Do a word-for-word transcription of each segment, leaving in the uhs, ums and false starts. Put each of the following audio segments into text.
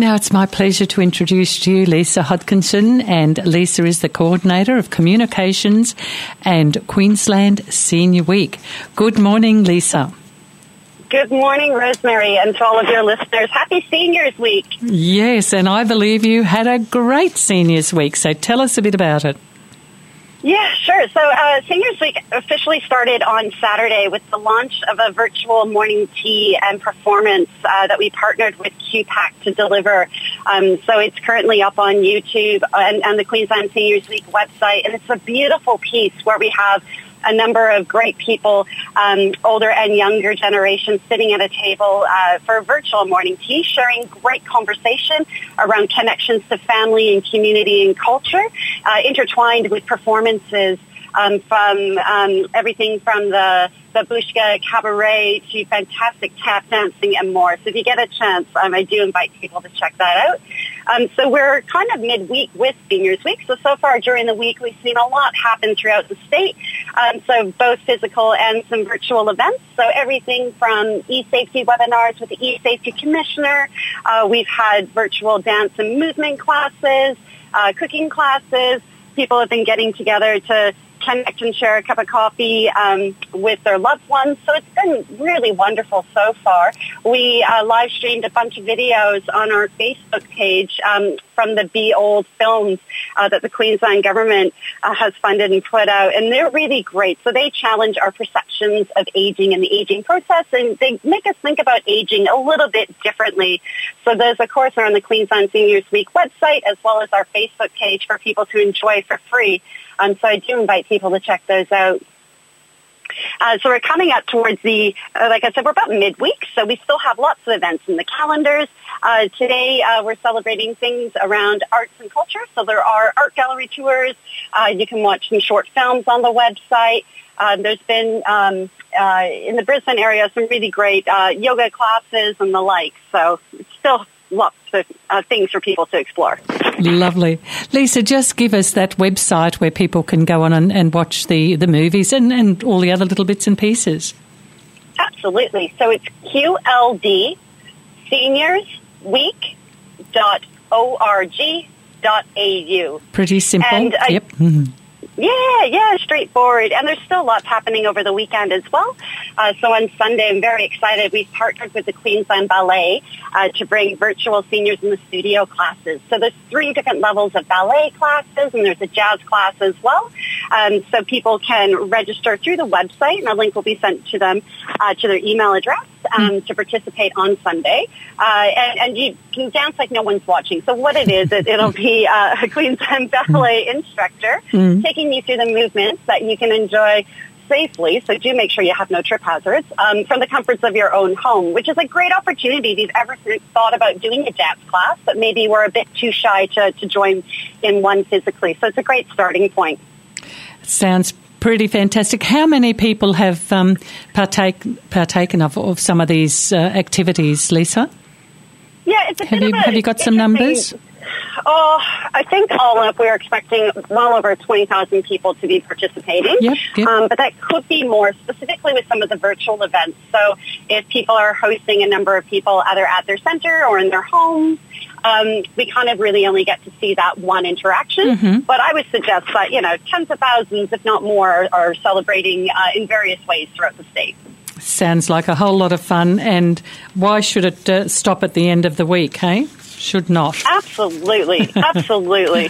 Now it's my pleasure to introduce to you Lisa Hodkinson, and Lisa is the coordinator of communications and Queensland Senior Week. Good morning, Lisa. Good morning, Rosemary, and to all of your listeners. Happy Seniors Week. Yes, and I believe you had a great Seniors Week, so tell us a bit about it. Yeah, sure. So uh, Seniors Week officially started on Saturday with the launch of a virtual morning tea and performance uh, that we partnered with Q PAC to deliver. Um, so it's currently up on YouTube and, and the Queensland Seniors Week website, and it's a beautiful piece where we have a number of great people, um, older and younger generations, sitting at a table uh, for a virtual morning tea, sharing great conversation around connections to family and community and culture, uh, intertwined with performances um, from um, everything from the the Bushka Cabaret to fantastic tap dancing and more. So if you get a chance, um, I do invite people to check that out. Um, so we're kind of midweek with Seniors Week. So, so far during the week, we've seen a lot happen throughout the state. Um, so both physical and some virtual events. So everything from e-safety webinars with the e-safety commissioner. Uh, we've had virtual dance and movement classes, uh, cooking classes. People have been getting together to connect and share a cup of coffee um, with their loved ones. So it's been really wonderful so far. We uh, live streamed a bunch of videos on our Facebook page um, from the Be Old films uh, that the Queensland government uh, has funded and put out, and they're really great. So they challenge our perceptions of aging and the aging process, and they make us think about aging a little bit differently. So those, of course, are on the Queensland Seniors Week website as well as our Facebook page for people to enjoy for free. Um, so I do invite people to check those out. Uh, so we're coming up towards the, uh, like I said, we're about midweek, so we still have lots of events in the calendars. Uh, today uh, we're celebrating things around arts and culture. So there are art gallery tours. Uh, you can watch some short films on the website. Uh, there's been, um, uh, in the Brisbane area, some really great uh, yoga classes and the like. So it's still lots of uh, things for people to explore. Lovely. Lisa, just give us that website where people can go on and, and watch the, the movies and, and all the other little bits and pieces. Absolutely. So it's Q L D seniors week dot org dot A U. Pretty simple. And, uh, yep. Mm-hmm. Yeah, yeah, straightforward. And there's still lots happening over the weekend as well. Uh, so on Sunday, I'm very excited. We've partnered with the Queensland Ballet uh, to bring virtual seniors in the studio classes. So there's three different levels of ballet classes, and there's a jazz class as well. Um, so people can register through the website, and a link will be sent to them uh, to their email address um, mm. to participate on Sunday. Uh, and, and you can dance like no one's watching. So what it is, it, it'll be uh, a Queensland Ballet instructor mm. taking you through the movements that you can enjoy safely, so do make sure you have no trip hazards, um, from the comforts of your own home, which is a great opportunity if you've ever thought about doing a dance class, but maybe we're a bit too shy to, to join in one physically. So it's a great starting point. Sounds pretty fantastic. How many people have um, partake, partaken of, of some of these uh, activities, Lisa? Yeah, it's a have bit you, of a have you got some numbers? Oh, I think all up we're expecting well over twenty thousand people to be participating. Yep, yep. Um, but that could be more, specifically with some of the virtual events. So if people are hosting a number of people either at their center or in their homes, um, we kind of really only get to see that one interaction. Mm-hmm. But I would suggest that, you know, tens of thousands, if not more, are, are celebrating uh, in various ways throughout the state. Sounds like a whole lot of fun. And why should it uh, stop at the end of the week, hey? Should not. Absolutely. Absolutely.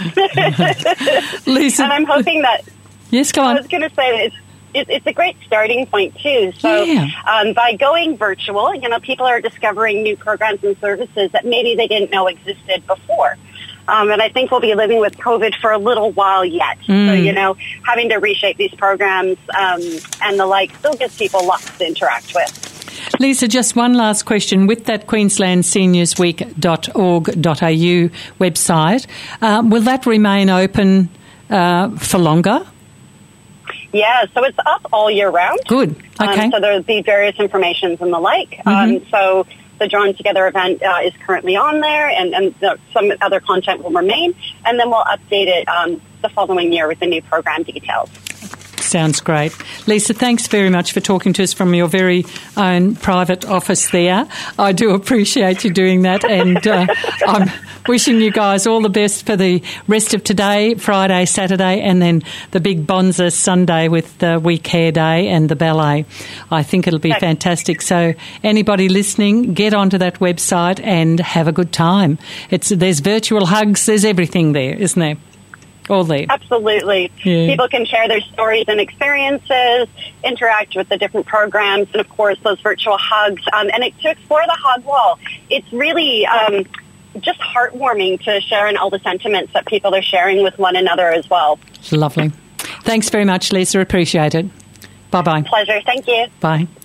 Lisa. And I'm hoping that... Yes, go on. I was going to say that it's, it, it's a great starting point, too. So yeah. um, by going virtual, you know, people are discovering new programs and services that maybe they didn't know existed before. Um, and I think we'll be living with COVID for a little while yet. Mm. So, you know, having to reshape these programs um, and the like still gives people lots to interact with. Lisa, just one last question. With that Queensland Seniors Week dot org dot A U website, uh, will that remain open uh, for longer? Yeah, so it's up all year round. Good. Okay. Um, so there'll be various informations and the like. Mm-hmm. Um, so the Drawn Together event uh, is currently on there, and, and the, some other content will remain. And then we'll update it um, the following year with the new program details. Sounds great. Lisa, thanks very much for talking to us from your very own private office there. I do appreciate you doing that, and uh, I'm wishing you guys all the best for the rest of today, Friday, Saturday, and then the big Bonza Sunday with the We Care Day and the ballet. I think it'll be fantastic. So anybody listening, get onto that website and have a good time. It's There's virtual hugs, there's everything there, isn't there? All there. Absolutely. Yeah. People can share their stories and experiences, interact with the different programs, and of course those virtual hugs. Um, and it, to explore the hug wall, it's really um, just heartwarming to share in all the sentiments that people are sharing with one another as well. Lovely. Thanks very much, Lisa. Appreciate it. Bye-bye. Pleasure. Thank you. Bye.